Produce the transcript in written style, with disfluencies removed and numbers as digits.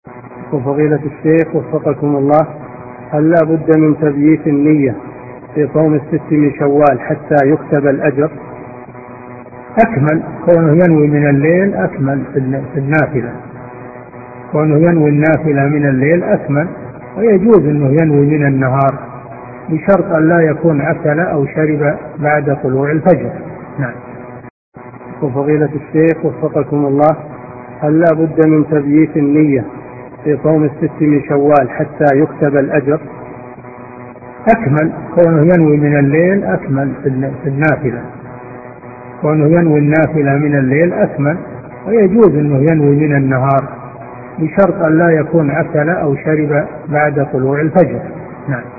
وفضيلة الشيخ وفقكم الله، هل لا بد من تبييت النية في صوم 6 من شوال حتى يكتب الأجر؟ أكمل كونه ينوي من الليل، أكمل في النافلة، كونه ينوي النافلة من الليل أكمل، ويجوز أنه ينوي من النهار بشرط أن لا يكون أكل أو شرب بعد طلوع الفجر. نعم. وفضيلة الشيخ وفقكم الله، هل لا بد من تبييت النية في صوم 6 من شوال حتى يكتب الأجر؟ أكمل كونه ينوي من الليل، أكمل في النافلة، كونه ينوي النافلة من الليل أكمل، ويجوز أنه ينوي من النهار بشرط أن لا يكون أكل أو شرب بعد طلوع الفجر. نعم.